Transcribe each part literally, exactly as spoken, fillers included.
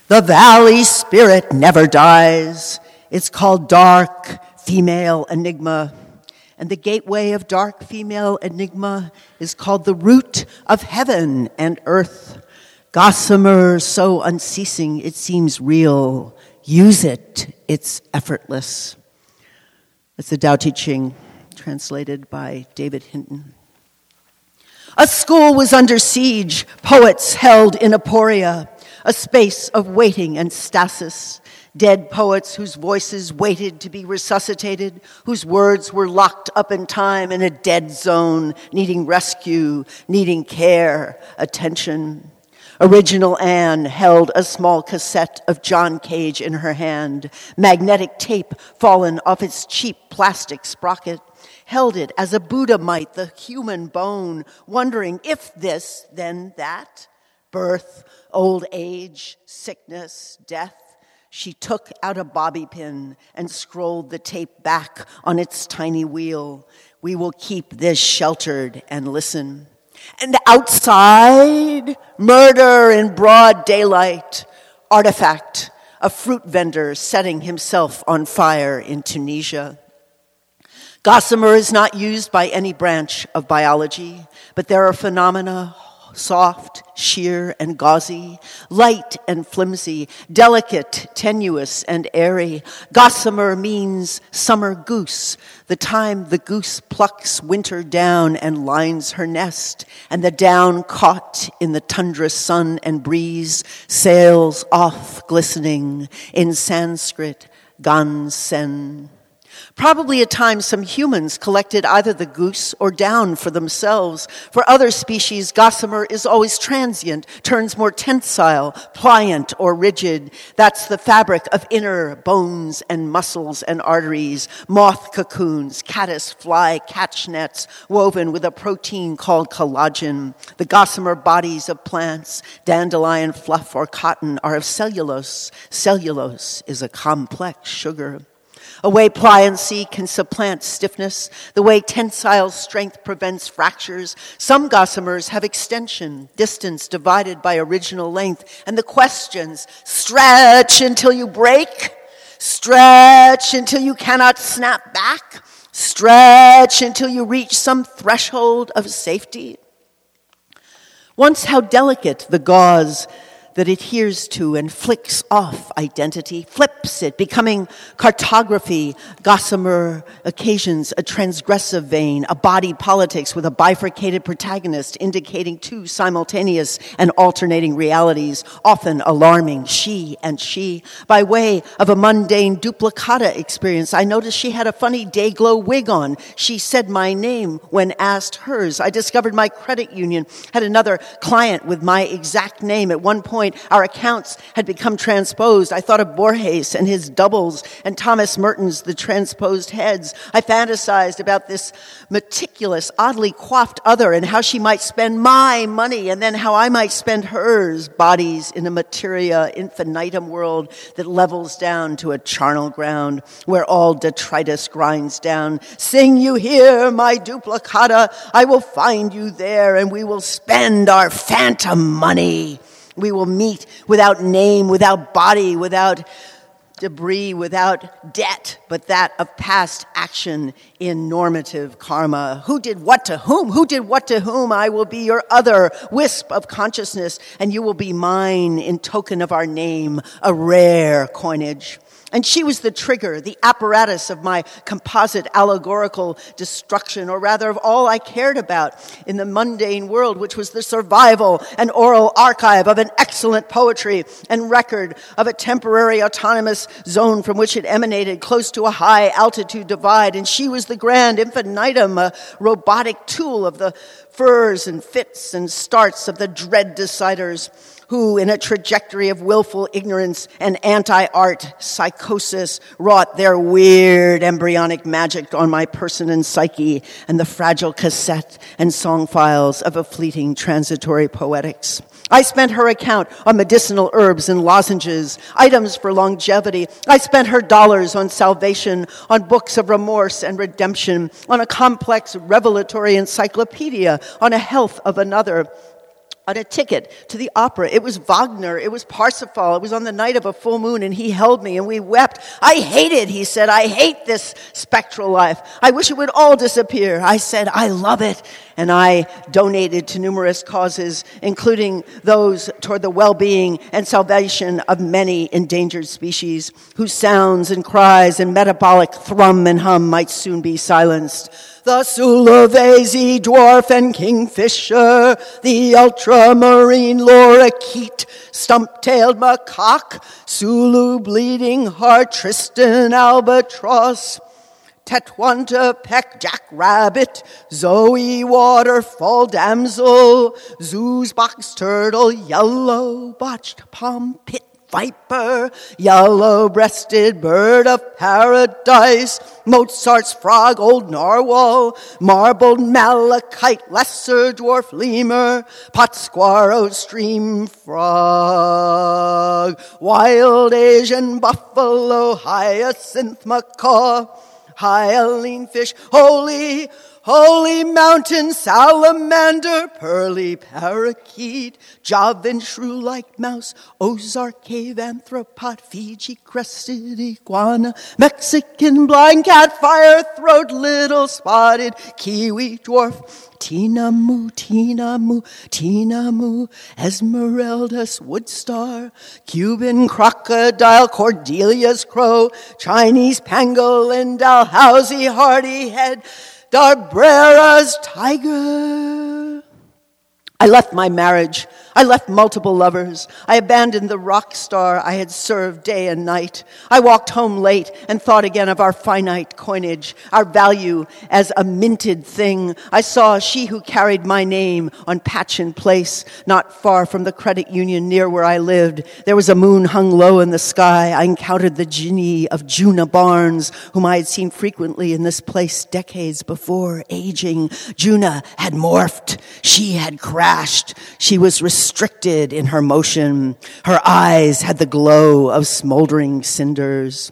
The valley spirit never dies. It's called dark female enigma. And the gateway of dark female enigma is called the root of heaven and earth. Gossamer, so unceasing it seems real. Use it, it's effortless. It's the Tao Te Ching, translated by David Hinton. A school was under siege, poets held in aporia, a space of waiting and stasis. Dead poets whose voices waited to be resuscitated, whose words were locked up in time in a dead zone, needing rescue, needing care, attention. Original Anne held a small cassette of John Cage in her hand, magnetic tape fallen off its cheap plastic sprocket, held it as a Buddha might the human bone, wondering if this, then that, birth, old age, sickness, death. She took out a bobby pin and scrolled the tape back on its tiny wheel. We will keep this sheltered and listen. And outside, murder in broad daylight. Artifact, a fruit vendor setting himself on fire in Tunisia. Gossamer is not used by any branch of biology, but there are phenomena soft, sheer, and gauzy, light and flimsy, delicate, tenuous, and airy. Gossamer means summer goose, the time the goose plucks winter down and lines her nest, and the down caught in the tundra sun and breeze sails off glistening, in Sanskrit, Gansen. Probably at times some humans collected either the goose or down for themselves. For other species, gossamer is always transient, turns more tensile, pliant, or rigid. That's the fabric of inner bones and muscles and arteries, moth cocoons, caddis fly catch nets, woven with a protein called collagen. The gossamer bodies of plants, dandelion fluff or cotton, are of cellulose. Cellulose is a complex sugar. A way pliancy can supplant stiffness, the way tensile strength prevents fractures. Some gossamers have extension, distance divided by original length. And the questions, stretch until you break, stretch until you cannot snap back, stretch until you reach some threshold of safety. Once how delicate the gauze that adheres to and flicks off identity, flips it, becoming cartography. Gossamer occasions a transgressive vein, a body politics with a bifurcated protagonist indicating two simultaneous and alternating realities, often alarming, she and she. By way of a mundane duplicata experience, I noticed she had a funny day-glow wig on. She said my name when asked hers. I discovered my credit union had another client with my exact name. At one point, our accounts had become transposed. I thought of Borges and his doubles and Thomas Merton's The Transposed Heads. I fantasized about this meticulous, oddly coiffed other and how she might spend my money and then how I might spend hers. Bodies in a materia infinitum world that levels down to a charnel ground where all detritus grinds down. Sing you here, my duplicata. I will find you there and we will spend our phantom money. We will meet without name, without body, without debris, without debt, but that of past action in normative karma. Who did what to whom? Who did what to whom? I will be your other wisp of consciousness, and you will be mine in token of our name, a rare coinage. And she was the trigger, the apparatus of my composite allegorical destruction, or rather of all I cared about in the mundane world, which was the survival and oral archive of an excellent poetry and record of a temporary autonomous zone from which it emanated close to a high altitude divide. And she was the grand infinitum, a robotic tool of the furs and fits and starts of the dread deciders, who, in a trajectory of willful ignorance and anti-art psychosis, wrought their weird embryonic magic on my person and psyche and the fragile cassette and song files of a fleeting transitory poetics. I spent her account on medicinal herbs and lozenges, items for longevity. I spent her dollars on salvation, on books of remorse and redemption, on a complex revelatory encyclopedia, on a health of another. on a ticket to the opera. It was Wagner. It was Parsifal. It was on the night of a full moon, and he held me, and we wept. I hate it, he said. I hate this spectral life. I wish it would all disappear. I said, I love it. And I donated to numerous causes, including those toward the well-being and salvation of many endangered species, whose sounds and cries and metabolic thrum and hum might soon be silenced. The Sulawesi dwarf and kingfisher, the ultramarine lorikeet, stump-tailed macaque, Sulu bleeding heart, Tristan albatross, Tetuantepec jackrabbit, Zoe waterfall damsel, Zoo's box turtle, yellow botched palm pit viper, yellow-breasted bird of paradise, Mozart's frog, old narwhal, marbled malachite, lesser dwarf lemur, Pátzcuaro stream frog, wild Asian buffalo, hyacinth macaw, hyaline fish, holy, holy mountain salamander, pearly parakeet, Javan shrew-like mouse, Ozark cave anthropod, Fiji crested iguana, Mexican blind cat, fire throat, little spotted kiwi dwarf, Tinamu, Tinamu, Tinamu, Esmeralda's wood star, Cuban crocodile, Cordelia's crow, Chinese pangolin, Dalhousie hardy head, Darbrera's tiger. I left my marriage. I left multiple lovers. I abandoned the rock star I had served day and night. I walked home late and thought again of our finite coinage, our value as a minted thing. I saw she who carried my name on Patchen Place, not far from the credit union near where I lived. There was a moon hung low in the sky. I encountered the genie of Juna Barnes, whom I had seen frequently in this place decades before, aging. Juna had morphed. She had crashed. She was restricted in her motion. Her eyes had the glow of smoldering cinders.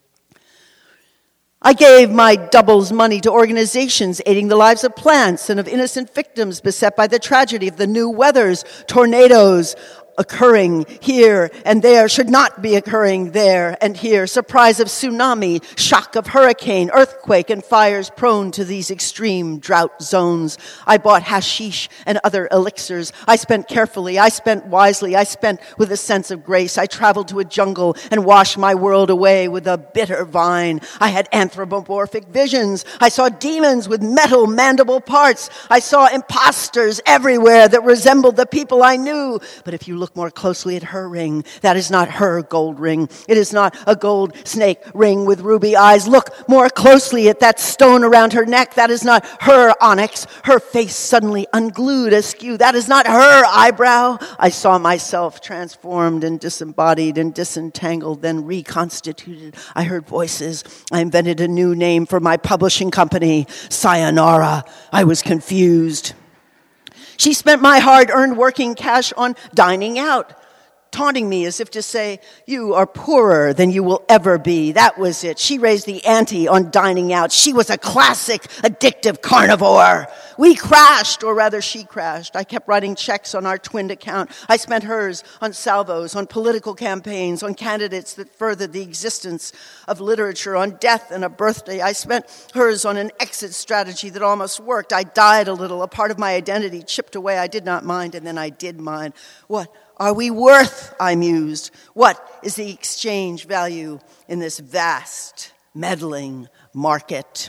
I gave my doubles money to organizations aiding the lives of plants and of innocent victims beset by the tragedy of the new weathers, tornadoes, occurring here and there, should not be occurring there and here. Surprise of tsunami, shock of hurricane, earthquake, and fires prone to these extreme drought zones. I bought hashish and other elixirs. I spent carefully. I spent wisely. I spent with a sense of grace. I traveled to a jungle and washed my world away with a bitter vine. I had anthropomorphic visions. I saw demons with metal mandible parts. I saw imposters everywhere that resembled the people I knew. But if you look more closely at her ring, that is not her gold ring. It is not a gold snake ring with ruby eyes. Look more closely at that stone around her neck. That is not her onyx. Her face suddenly unglued askew. That is not her eyebrow. I saw myself transformed and disembodied and disentangled, then reconstituted. I heard voices. I invented a new name for my publishing company, Sayonara. I was confused. She spent my hard-earned working cash on dining out, taunting me as if to say, you are poorer than you will ever be. That was it. She raised the ante on dining out. She was a classic addictive carnivore. We crashed, or rather she crashed. I kept writing checks on our twinned account. I spent hers on salvos, on political campaigns, on candidates that furthered the existence of literature, on death and a birthday. I spent hers on an exit strategy that almost worked. I died a little. A part of my identity chipped away. I did not mind, and then I did mind. What are we worth? I mused. What is the exchange value in this vast, meddling market?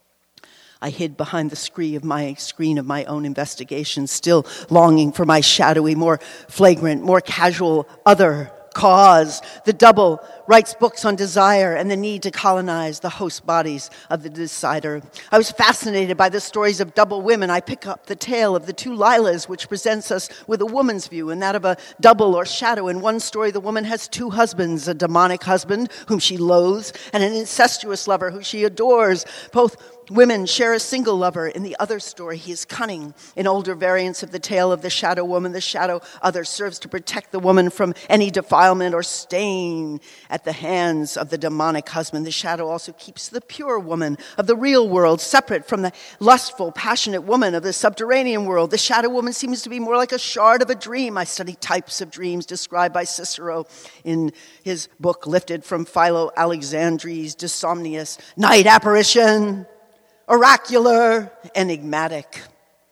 I hid behind the screen of my screen of my own investigation, still longing for my shadowy, more flagrant, more casual other cause. The double writes books on desire and the need to colonize the host bodies of the decider. I was fascinated by the stories of double women. I pick up the tale of the two Lilas, which presents us with a woman's view and that of a double or shadow. In one story, the woman has two husbands, a demonic husband whom she loathes and an incestuous lover who she adores. Both women share a single lover. In the other story, he is cunning. In older variants of the tale of the shadow woman, the shadow other serves to protect the woman from any defilement or stain at at the hands of the demonic husband. The shadow also keeps the pure woman of the real world separate from the lustful, passionate woman of the subterranean world. The shadow woman seems to be more like a shard of a dream. I study types of dreams described by Cicero in his book lifted from Philo Alexandri's De Somniis: night apparition, oracular, enigmatic.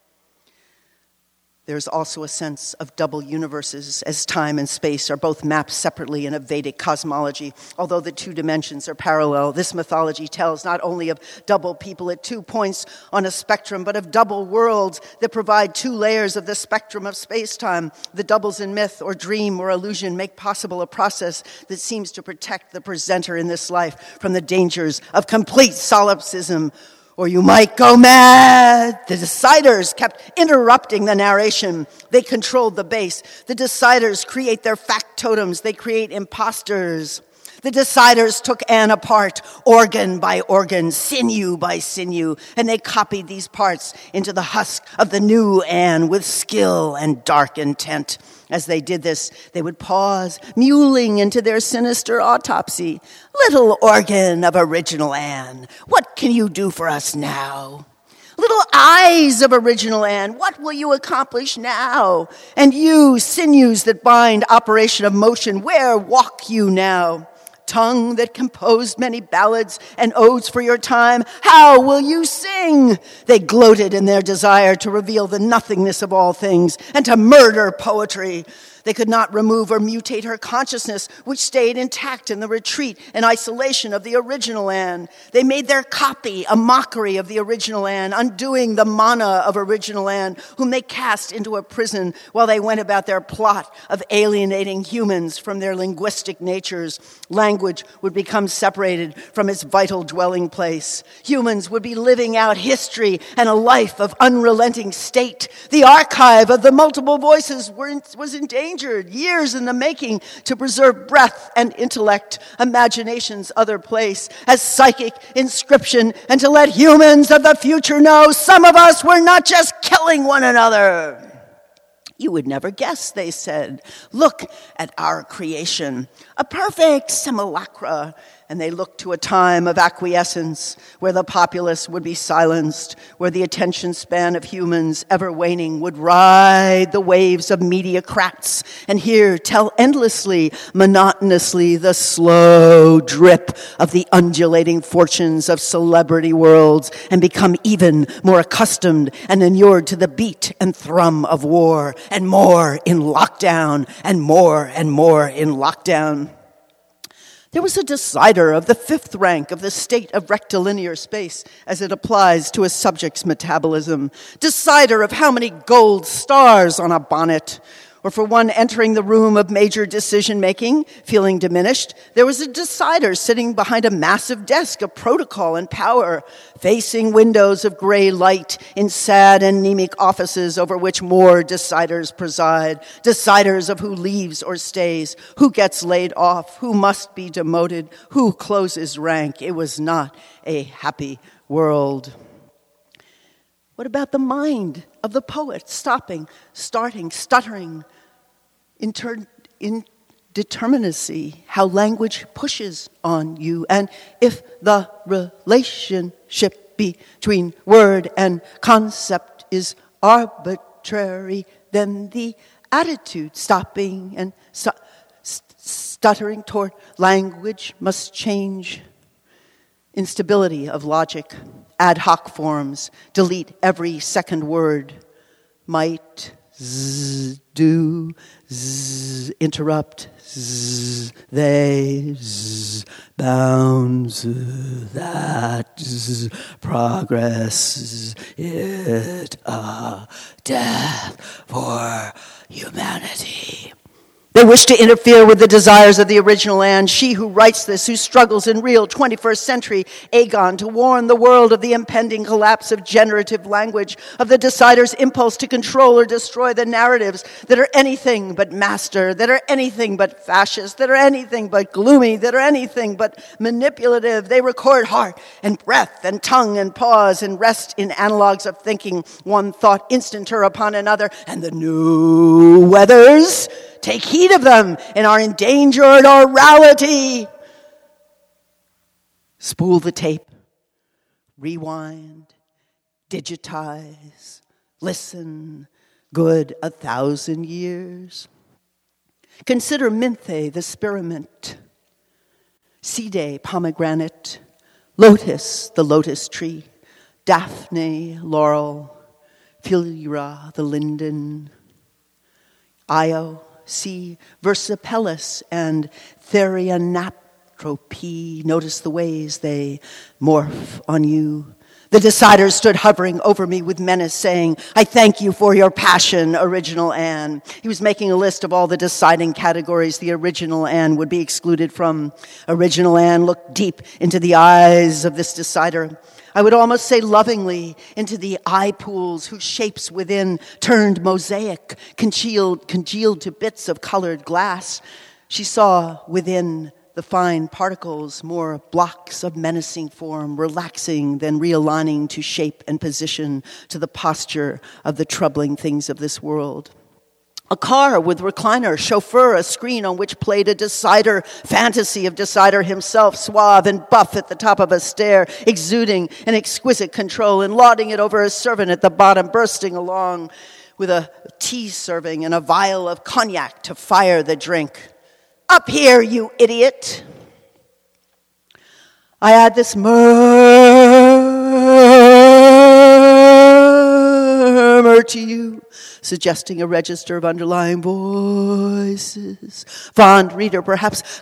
There's also a sense of double universes, as time and space are both mapped separately in a Vedic cosmology. Although the two dimensions are parallel, this mythology tells not only of double people at two points on a spectrum, but of double worlds that provide two layers of the spectrum of space-time. The doubles in myth or dream or illusion make possible a process that seems to protect the presenter in this life from the dangers of complete solipsism, or you might go mad. The deciders kept interrupting the narration. They controlled the base. The deciders create their factotums. They create imposters. The deciders took Anne apart, organ by organ, sinew by sinew, and they copied these parts into the husk of the new Anne with skill and dark intent. As they did this, they would pause, mewling into their sinister autopsy. Little organ of original Anne, what can you do for us now? Little eyes of original Anne, what will you accomplish now? And you, sinews that bind operation of motion, where walk you now? Tongue that composed many ballads and odes for your time, how will you sing? They gloated in their desire to reveal the nothingness of all things and to murder poetry. They could not remove or mutate her consciousness, which stayed intact in the retreat and isolation of the original Anne. They made their copy a mockery of the original Anne, undoing the mana of original Anne, whom they cast into a prison while they went about their plot of alienating humans from their linguistic natures. Language would become separated from its vital dwelling place. Humans would be living out history and a life of unrelenting state. The archive of the multiple voices were in, was in danger. Years in the making to preserve breath and intellect, imagination's other place, as psychic inscription, and to let humans of the future know some of us were not just killing one another. You would never guess, they said. Look at our creation, a perfect simulacra. And they looked to a time of acquiescence where the populace would be silenced, where the attention span of humans, ever waning, would ride the waves of mediocrats and hear tell endlessly, monotonously, the slow drip of the undulating fortunes of celebrity worlds and become even more accustomed and inured to the beat and thrum of war, and more in lockdown and more and more in lockdown. There was a decider of the fifth rank of the state of rectilinear space as it applies to a subject's metabolism. Decider of how many gold stars on a bonnet. Or for one entering the room of major decision-making, feeling diminished, there was a decider sitting behind a massive desk of protocol and power, facing windows of gray light in sad and anemic offices over which more deciders preside. Deciders of who leaves or stays, who gets laid off, who must be demoted, who closes rank. It was not a happy world. What about the mind of the poet, stopping, starting, stuttering, inter- indeterminacy, how language pushes on you, and if the relationship between word and concept is arbitrary, then the attitude, stopping and stu- stuttering toward language, must change. Instability of logic, ad hoc forms, delete every second word, might, zzz, do, zzz, interrupt, zzz, they, zzz, bound, zzz, that, zzz, progress, zzz, it, a death for humanity. They wish to interfere with the desires of the original Anne, she who writes this, who struggles in real twenty-first century agon to warn the world of the impending collapse of generative language, of the decider's impulse to control or destroy the narratives that are anything but master, that are anything but fascist, that are anything but gloomy, that are anything but manipulative. They record heart and breath and tongue and pause and rest in analogues of thinking, one thought instanter upon another, and the new weathers take heed of them and our endangered orality. Spool the tape, rewind, digitize, listen, good a thousand years. Consider Minthe, the spearmint, Side, pomegranate, lotus, the lotus tree, Daphne, laurel, Philura, the linden, Io, see Versipellis and Therianaptropy. Notice the ways they morph on you. The decider stood hovering over me with menace, saying, I thank you for your passion, original Anne. He was making a list of all the deciding categories the original Anne would be excluded from. Original Anne looked deep into the eyes of this decider. I would almost say lovingly, into the eye pools whose shapes within turned mosaic, congealed, congealed to bits of colored glass. She saw within the fine particles, more blocks of menacing form, relaxing, then realigning to shape and position to the posture of the troubling things of this world. A car with recliner, chauffeur, a screen on which played a decider, fantasy of decider himself, suave and buff at the top of a stair, exuding an exquisite control and lauding it over a servant at the bottom, bursting along with a tea serving and a vial of cognac to fire the drink. Up here, you idiot. I add this murmur to you, suggesting a register of underlying voices. Fond reader, perhaps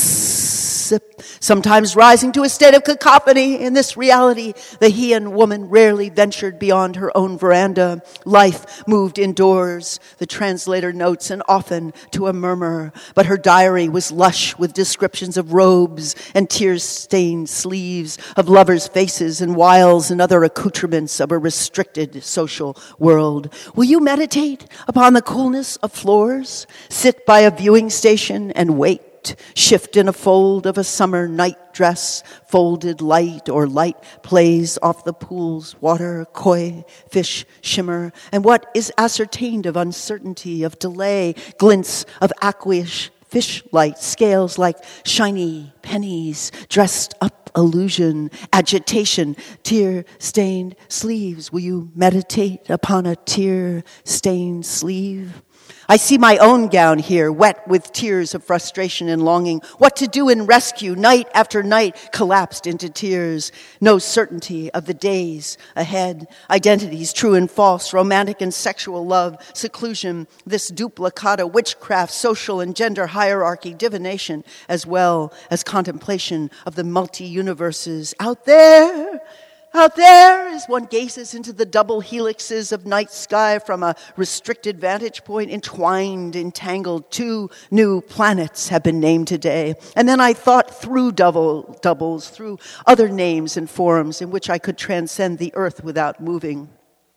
gossip, sometimes rising to a state of cacophony. In this reality, the Heian woman rarely ventured beyond her own veranda. Life moved indoors, the translator notes, and often to a murmur. But her diary was lush with descriptions of robes and tear-stained sleeves, of lovers' faces and wiles and other accoutrements of a restricted social world. Will you meditate upon the coolness of floors? Sit by a viewing station and wait. Shift in a fold of a summer night dress, folded light or light plays off the pool's water, koi, fish shimmer, and what is ascertained of uncertainty, of delay, glints of aqueous fish light, scales like shiny pennies, dressed up illusion, agitation, tear-stained sleeves. Will you meditate upon a tear-stained sleeve? I see my own gown here, wet with tears of frustration and longing. What to do in rescue, night after night, collapsed into tears. No certainty of the days ahead. Identities, true and false, romantic and sexual love, seclusion, this duplicata, witchcraft, social and gender hierarchy, divination, as well as contemplation of the multi-universes out there. Out there, as one gazes into the double helixes of night sky from a restricted vantage point, entwined, entangled, two new planets have been named today. And then I thought through double doubles, through other names and forms in which I could transcend the earth without moving.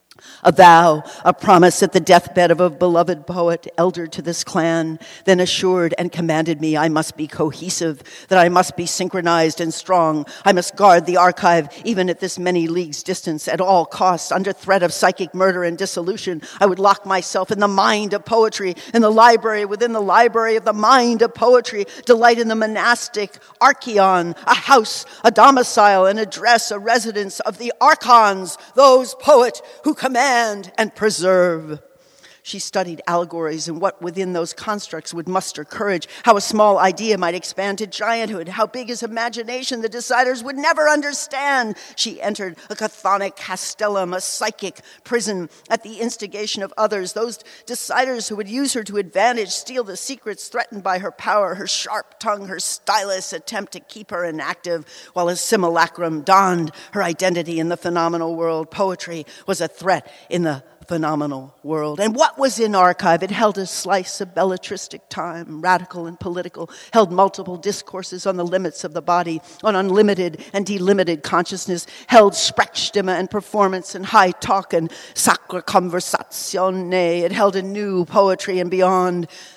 A vow, a promise at the deathbed of a beloved poet, elder to this clan, then assured and commanded me I must be cohesive, that I must be synchronized and strong. I must guard the archive, even at this many leagues distance, at all costs, under threat of psychic murder and dissolution. I would lock myself in the mind of poetry, in the library within the library of the mind of poetry, delight in the monastic archeon, a house, a domicile, an address, a residence of the archons, those poet who command and preserve. She studied allegories and what within those constructs would muster courage, how a small idea might expand to gianthood, how big is imagination the deciders would never understand. She entered a chthonic castellum, a psychic prison at the instigation of others, those deciders who would use her to advantage, steal the secrets threatened by her power, her sharp tongue, her stylus attempt to keep her inactive, while a simulacrum donned her identity in the phenomenal world. Poetry was a threat in the phenomenal world. And what was in archive? It held a slice of belletristic time, radical and political, held multiple discourses on the limits of the body, on unlimited and delimited consciousness, held Sprechstimme and performance and high talk and sacra conversazione. It held a new poetry and beyond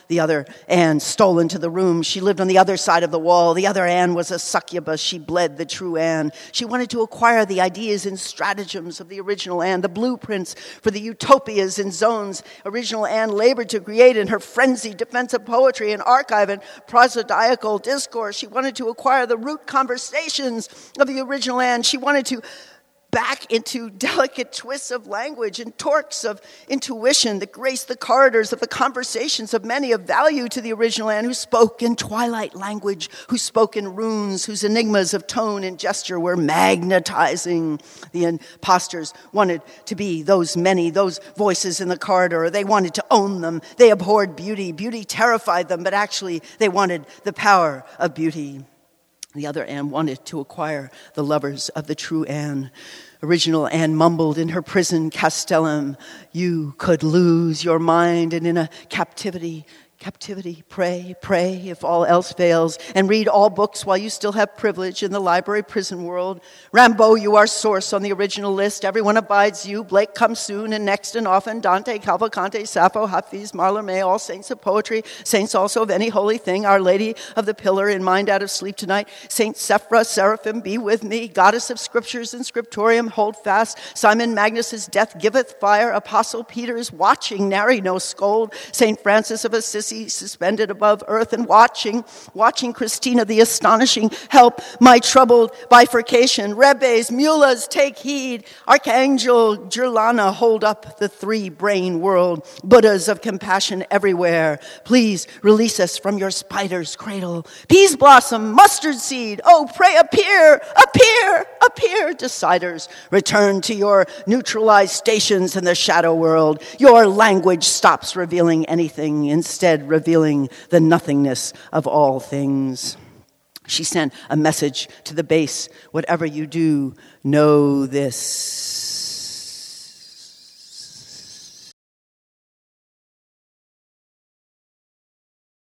The other Anne stole into the room. She lived on the other side of the wall. The other Anne was a succubus. She bled the true Anne. She wanted to acquire the ideas and stratagems of the original Anne, the blueprints for the utopias and zones original Anne labored to create in her frenzied defense of poetry and archive and prosodical discourse. She wanted to acquire the root conversations of the original Anne. She wanted to back into delicate twists of language and torques of intuition that graced the corridors of the conversations of many of value to the original Anne, who spoke in twilight language, who spoke in runes, whose enigmas of tone and gesture were magnetizing. The imposters wanted to be those many, those voices in the corridor. They wanted to own them. They abhorred beauty. Beauty terrified them, but actually they wanted the power of beauty. The other Anne wanted to acquire the lovers of the true Anne. Original Anne mumbled in her prison castellum, "You could lose your mind, and in a captivity, captivity, pray, pray if all else fails, and read all books while you still have privilege in the library prison world. Rimbaud, you are source on the original list. Everyone abides you. Blake comes soon and next and often. Dante, Cavalcante, Sappho, Hafiz, Mallarmé, all saints of poetry, saints also of any holy thing. Our Lady of the Pillar, in mind out of sleep tonight. Saint Sephra, Seraphim, be with me. Goddess of scriptures and scriptorium, hold fast. Simon Magnus's death giveth fire. Apostle Peter's watching, nary no scold. Saint Francis of Assisi, suspended above earth and watching, watching Christina the astonishing, help my troubled bifurcation. Rebbes, mulas, take heed. Archangel Gerlana, hold up the three-brain world. Buddhas of compassion everywhere, please release us from your spider's cradle. Peas blossom, mustard seed, oh pray appear, appear, appear. Deciders, return to your neutralized stations in the shadow world. Your language stops revealing anything, instead revealing the nothingness of all things. She sent a message to the base. Whatever you do, know this.